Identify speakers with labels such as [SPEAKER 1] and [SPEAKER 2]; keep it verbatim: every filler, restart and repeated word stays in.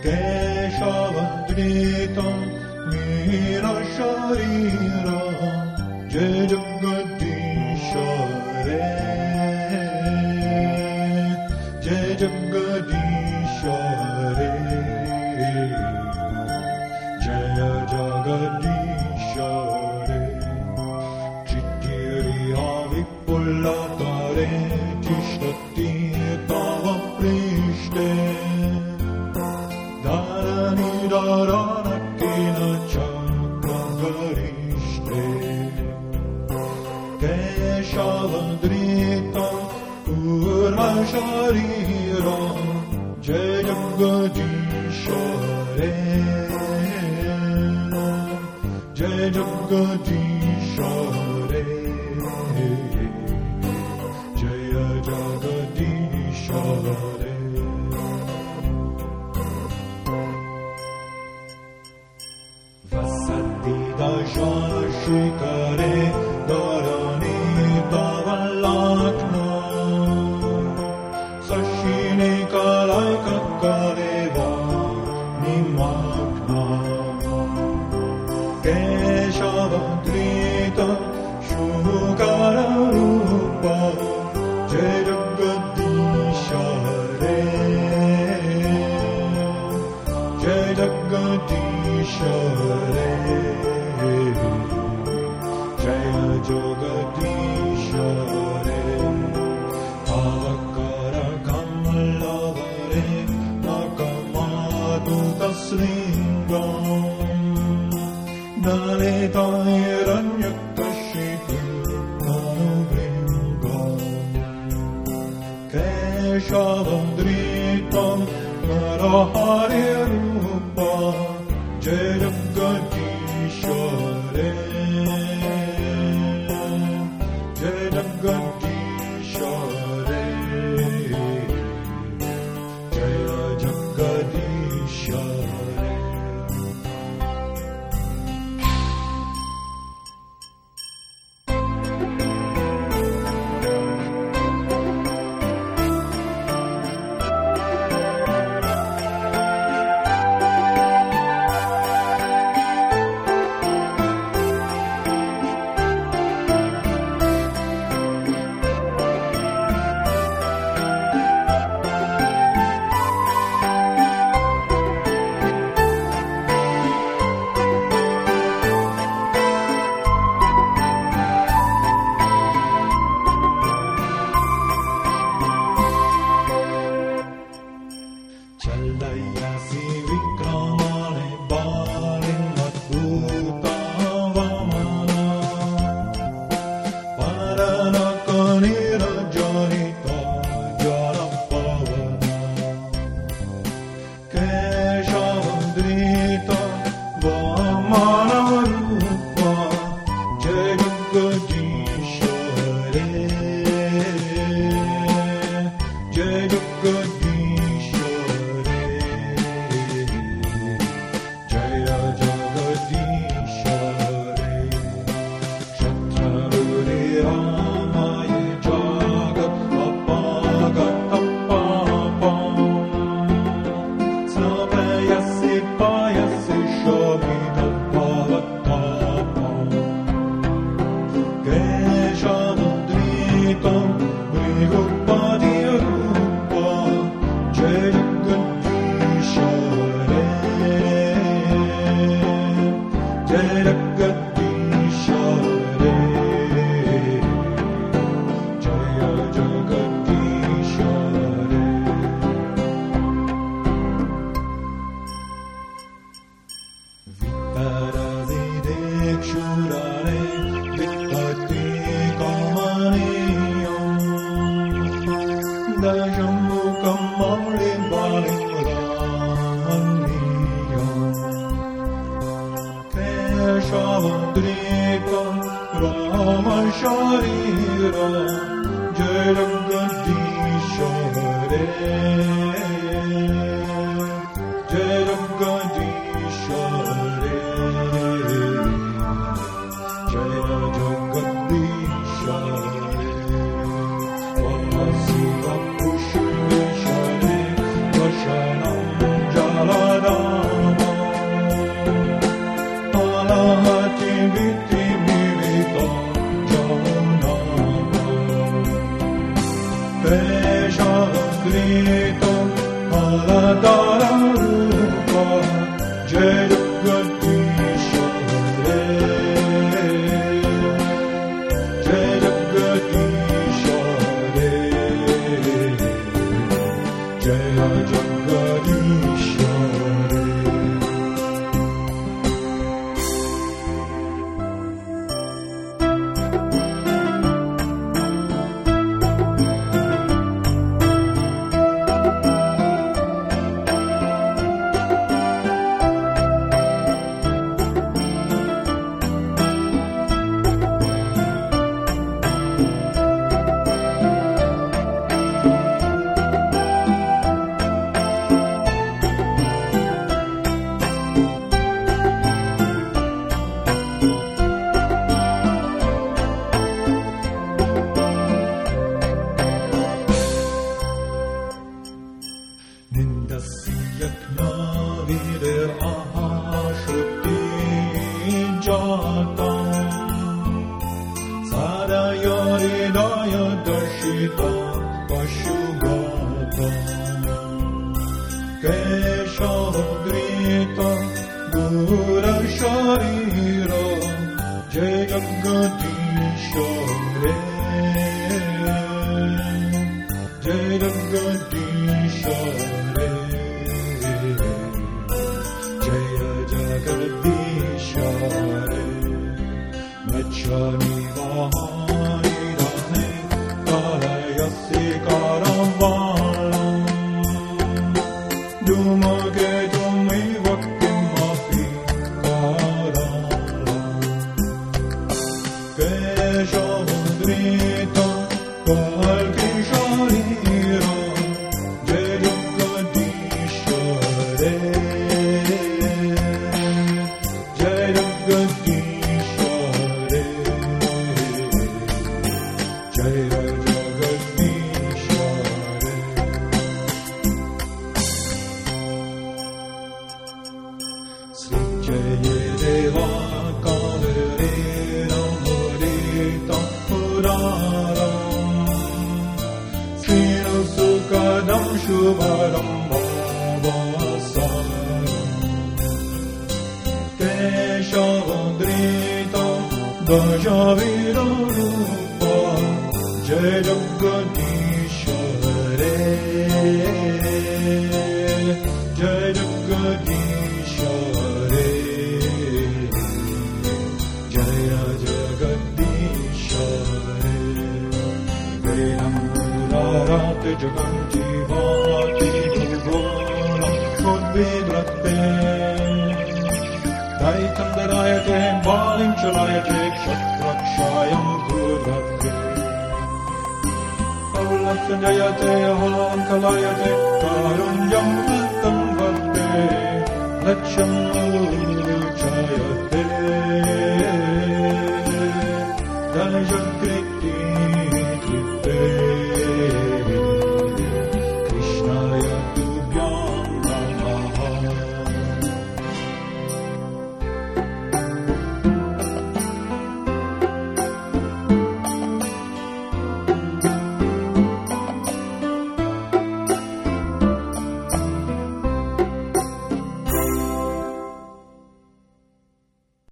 [SPEAKER 1] Keshavadritam Mira Sharira Jai Jagadisha Re Jai Jagadisha Re Jaya Jagadisha Re Chittiriya Vipullatare Tishtati Tava Prishte Dharani Dharana Kina Chakragarishte Keshavadrita Purva Sharira Jai Jagadisha Re Jai Jagadisha Re Jaya Jagadisha Re Vasati Dashana Shikare Dharani Tavalakna Sashini Kalaka Kaleva Nimakna Keshavadrita Shukara Rupa Jai Jagadisha Re Jai Jagadisha Re Jaya Jagadisha Re Avakara Kamalavare Nakamadu Taslingam Nalita Hiranyakashipu Nanuvringam Keshavadritam Narahari Rupa Jai Jagadisha Re Jai Jagadisha Re Jaya Jagadisha Re Chalayasi Vikramane Balin Madhuta Vamana Paranakanira Janita Janapavana Keshavadrita Vamana Rupa Jai Jagadisha Re Jai Jagadisha Keshavadrita Rama Sharira Jai Jagadisha Re Jai Jagadisha Re Jai Jagadisha Re Vamasiva Pushnesha Re Vashanam Jala vide ahashruti jatam sadayori daya darshita pashugata keshodrita gura sharira jai jagadishare jai jagadishare jaya jagadishare machani vahani rahe karayasi karavalam dumage tumi vakti mafi karalam keshodrita kalki sharira jaya jagadishare jaya jagadishare jaya jagadishare Sri Jaya Deva Kavere Ramurita Puraram Sri Sukadam Shubharam Bhavasaram Keshavadrita Dajavira Rupa Jai Jagadishare Jai Jagadishare Jaya Jagadishare Velamurarate Jaganjivati Bhuvana Udvidrate Daitandarayate Balinchalayate Kshatrakshayam Gurvate Aulasanjayate Ahankalayate Karunyam Vitam Vate Lacham Uchayate Jaya